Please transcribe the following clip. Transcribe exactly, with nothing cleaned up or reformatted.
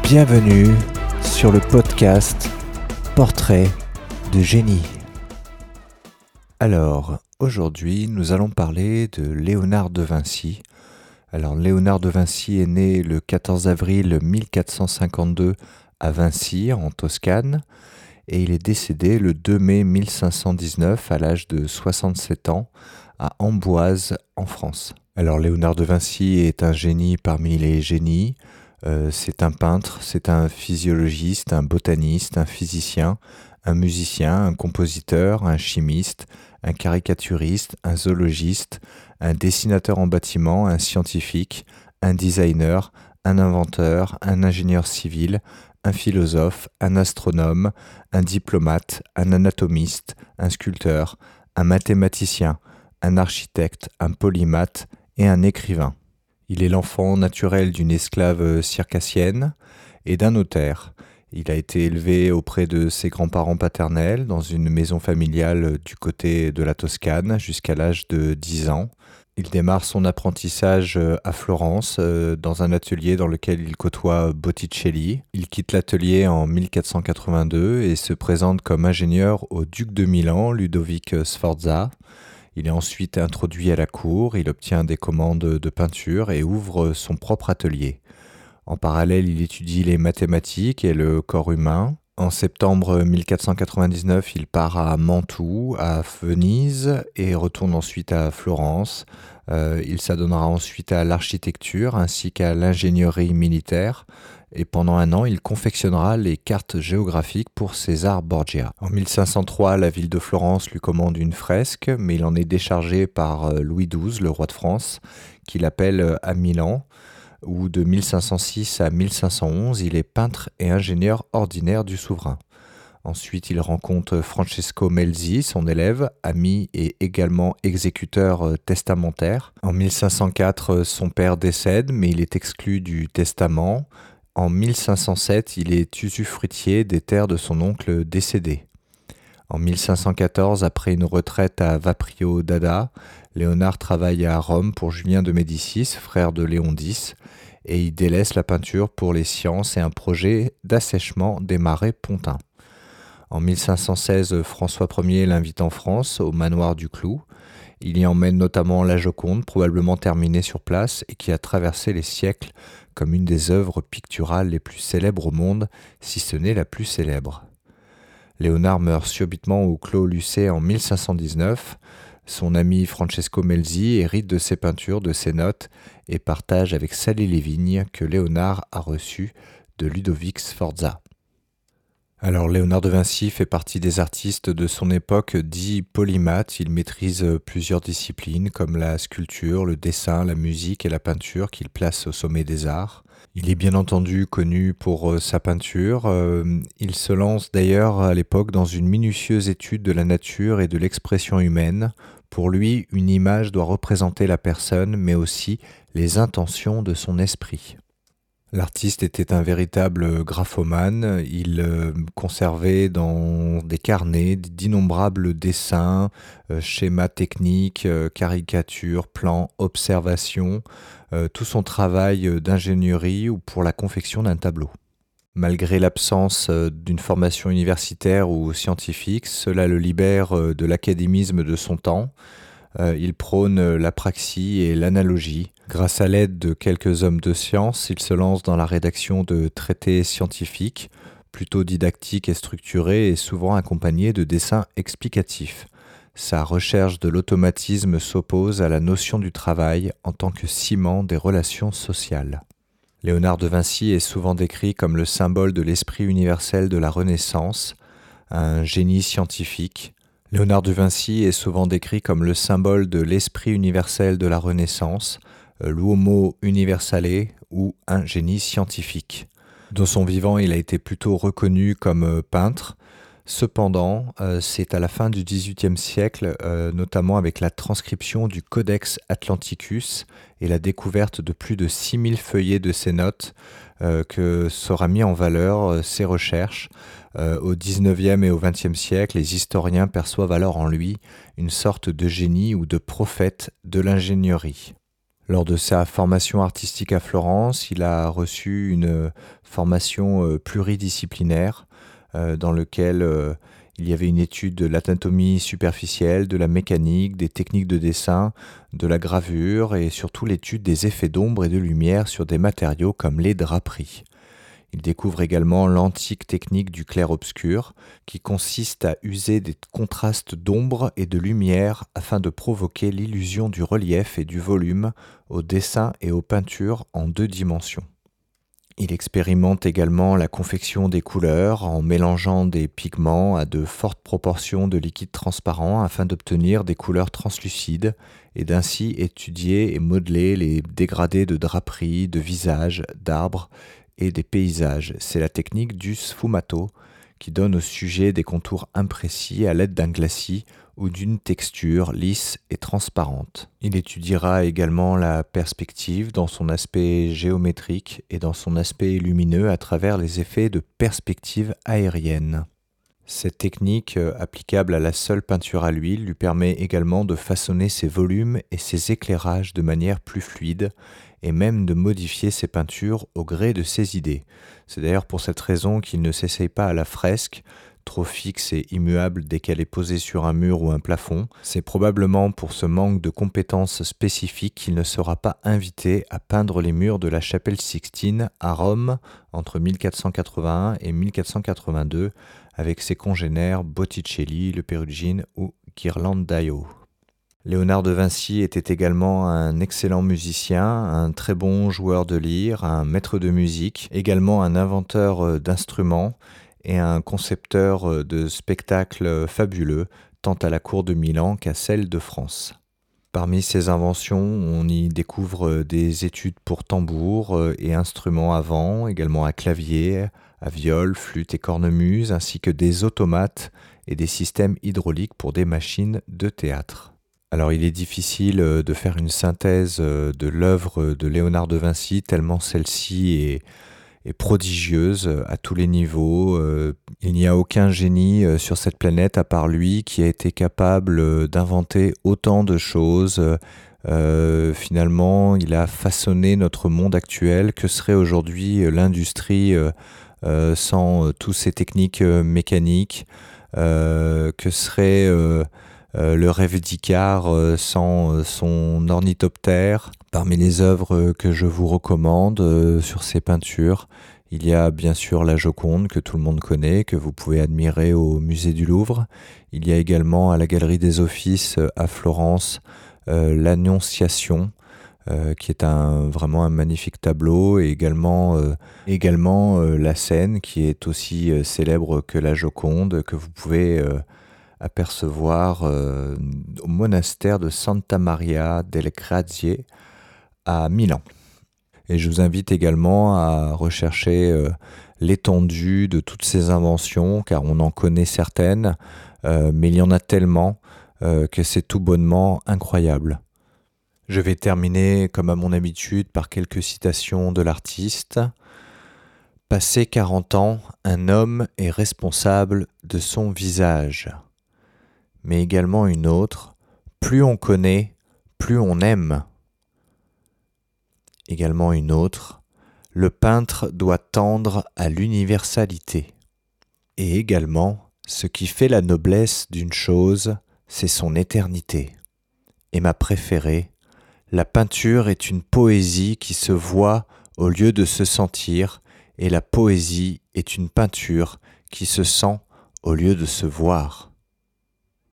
Bienvenue sur le podcast Portrait de génie. Alors, aujourd'hui, nous allons parler de Léonard de Vinci. Alors, Léonard de Vinci est né le quatorze avril mille quatre cent cinquante-deux à Vinci, en Toscane, et il est décédé le deux mai mille cinq cent dix-neuf à l'âge de soixante-sept ans à Amboise, en France. Alors, Léonard de Vinci est un génie parmi les génies. Euh, c'est un peintre, c'est un physiologiste, un botaniste, un physicien, un musicien, un compositeur, un chimiste, un caricaturiste, un zoologiste, un dessinateur en bâtiment, un scientifique, un designer, un inventeur, un ingénieur civil, un philosophe, un astronome, un diplomate, un anatomiste, un sculpteur, un mathématicien, un architecte, un polymathe et un écrivain. Il est l'enfant naturel d'une esclave circassienne et d'un notaire. Il a été élevé auprès de ses grands-parents paternels dans une maison familiale du côté de la Toscane jusqu'à l'âge de dix ans. Il démarre son apprentissage à Florence dans un atelier dans lequel il côtoie Botticelli. Il quitte l'atelier en mille quatre cent quatre-vingt-deux et se présente comme ingénieur au duc de Milan, Ludovic Sforza. Il est ensuite introduit à la cour, il obtient des commandes de peinture et ouvre son propre atelier. En parallèle, il étudie les mathématiques et le corps humain. En septembre mille quatre cent quatre-vingt-dix-neuf, il part à Mantoue, à Venise et retourne ensuite à Florence. Euh, il s'adonnera ensuite à l'architecture ainsi qu'à l'ingénierie militaire. Et pendant un an, il confectionnera les cartes géographiques pour César Borgia. En mille cinq cent trois, la ville de Florence lui commande une fresque, mais il en est déchargé par Louis douze, le roi de France, qui l'appelle à Milan, où de mille cinq cent six à mille cinq cent onze, il est peintre et ingénieur ordinaire du souverain. Ensuite, il rencontre Francesco Melzi, son élève, ami et également exécuteur testamentaire. En mille cinq cent quatre, son père décède, mais il est exclu du testament. En mille cinq cent sept, il est usufruitier des terres de son oncle décédé. En mille cinq cent quatorze, après une retraite à Vaprio d'Adda, Léonard travaille à Rome pour Julien de Médicis, frère de Léon X, et il délaisse la peinture pour les sciences et un projet d'assèchement des marais pontins. En mille cinq cent seize, François Ier l'invite en France, au manoir du Clou. Il y emmène notamment la Joconde, probablement terminée sur place, et qui a traversé les siècles comme une des œuvres picturales les plus célèbres au monde, si ce n'est la plus célèbre. Léonard meurt subitement au Clos Lucé en mille cinq cent dix-neuf. Son ami Francesco Melzi hérite de ses peintures, de ses notes, et partage avec Sally les vignes que Léonard a reçues de Ludovic Sforza. Alors, Léonard de Vinci fait partie des artistes de son époque dits polymathes. Il maîtrise plusieurs disciplines comme la sculpture, le dessin, la musique et la peinture qu'il place au sommet des arts. Il est bien entendu connu pour sa peinture. Il se lance d'ailleurs à l'époque dans une minutieuse étude de la nature et de l'expression humaine. Pour lui, une image doit représenter la personne, mais aussi les intentions de son esprit. L'artiste était un véritable graphomane. Il euh, conservait dans des carnets d'innombrables dessins, euh, schémas techniques, euh, caricatures, plans, observations, euh, tout son travail d'ingénierie ou pour la confection d'un tableau. Malgré l'absence euh, d'une formation universitaire ou scientifique, cela le libère euh, de l'académisme de son temps. Euh, il prône la praxie et l'analogie. Grâce à l'aide de quelques hommes de science, il se lance dans la rédaction de traités scientifiques, plutôt didactiques et structurés et souvent accompagnés de dessins explicatifs. Sa recherche de l'automatisme s'oppose à la notion du travail en tant que ciment des relations sociales. Léonard de Vinci est souvent décrit comme le symbole de l'esprit universel de la Renaissance, un génie scientifique. Léonard de Vinci est souvent décrit comme le symbole de l'esprit universel de la Renaissance, l'uomo universale ou un génie scientifique. Dans son vivant, il a été plutôt reconnu comme peintre. Cependant, euh, c'est à la fin du dix-huitième siècle, euh, notamment avec la transcription du Codex Atlanticus et la découverte de plus de six mille feuillets de ses notes, euh, que sera mis en valeur euh, ses recherches. Euh, au dix-neuvième et au vingtième siècle, les historiens perçoivent alors en lui une sorte de génie ou de prophète de l'ingénierie. Lors de sa formation artistique à Florence, il a reçu une formation pluridisciplinaire euh, dans laquelle euh, il y avait une étude de l'anatomie superficielle, de la mécanique, des techniques de dessin, de la gravure et surtout l'étude des effets d'ombre et de lumière sur des matériaux comme les draperies. Il découvre également l'antique technique du clair-obscur, qui consiste à user des contrastes d'ombre et de lumière afin de provoquer l'illusion du relief et du volume au dessin et aux peintures en deux dimensions. Il expérimente également la confection des couleurs en mélangeant des pigments à de fortes proportions de liquide transparent afin d'obtenir des couleurs translucides et d'ainsi étudier et modeler les dégradés de draperies, de visages, d'arbres et des paysages. C'est la technique du sfumato qui donne au sujet des contours imprécis à l'aide d'un glacis ou d'une texture lisse et transparente. Il étudiera également la perspective dans son aspect géométrique et dans son aspect lumineux à travers les effets de perspective aérienne. Cette technique, applicable à la seule peinture à l'huile, lui permet également de façonner ses volumes et ses éclairages de manière plus fluide et même de modifier ses peintures au gré de ses idées. C'est d'ailleurs pour cette raison qu'il ne s'essaye pas à la fresque, trop fixe et immuable dès qu'elle est posée sur un mur ou un plafond. C'est probablement pour ce manque de compétences spécifiques qu'il ne sera pas invité à peindre les murs de la chapelle Sixtine à Rome entre mille quatre cent quatre-vingt-un et mille quatre cent quatre-vingt-deux avec ses congénères Botticelli, Le Perugine ou Ghirlandaio. Léonard de Vinci était également un excellent musicien, un très bon joueur de lyre, un maître de musique, également un inventeur d'instruments et un concepteur de spectacles fabuleux, tant à la cour de Milan qu'à celle de France. Parmi ses inventions, on y découvre des études pour tambour et instruments à vent, également à clavier, à viol, flûte et cornemuse, ainsi que des automates et des systèmes hydrauliques pour des machines de théâtre. Alors il est difficile de faire une synthèse de l'œuvre de Léonard de Vinci, tellement celle-ci est, est prodigieuse à tous les niveaux. Il n'y a aucun génie sur cette planète à part lui qui a été capable d'inventer autant de choses. Euh, finalement, il a façonné notre monde actuel. Que serait aujourd'hui l'industrie euh, sans toutes ces techniques mécaniques? euh, Que serait... Euh, Euh, le rêve d'Icare euh, sans euh, son ornithoptère. Parmi les œuvres que je vous recommande euh, sur ces peintures, il y a bien sûr la Joconde que tout le monde connaît, que vous pouvez admirer au musée du Louvre. Il y a également à la Galerie des Offices euh, à Florence euh, l'Annonciation, euh, qui est un, vraiment un magnifique tableau, et également, euh, également euh, la Seine qui est aussi euh, célèbre que la Joconde, que vous pouvez euh, apercevoir euh, au monastère de Santa Maria delle Grazie à Milan. Et je vous invite également à rechercher euh, l'étendue de toutes ces inventions, car on en connaît certaines, euh, mais il y en a tellement euh, que c'est tout bonnement incroyable. Je vais terminer, comme à mon habitude, par quelques citations de l'artiste. « Passé quarante ans, un homme est responsable de son visage. » Mais également une autre, plus on connaît, plus on aime. Également une autre, le peintre doit tendre à l'universalité. Et également, ce qui fait la noblesse d'une chose, c'est son éternité. Et ma préférée, la peinture est une poésie qui se voit au lieu de se sentir, et la poésie est une peinture qui se sent au lieu de se voir.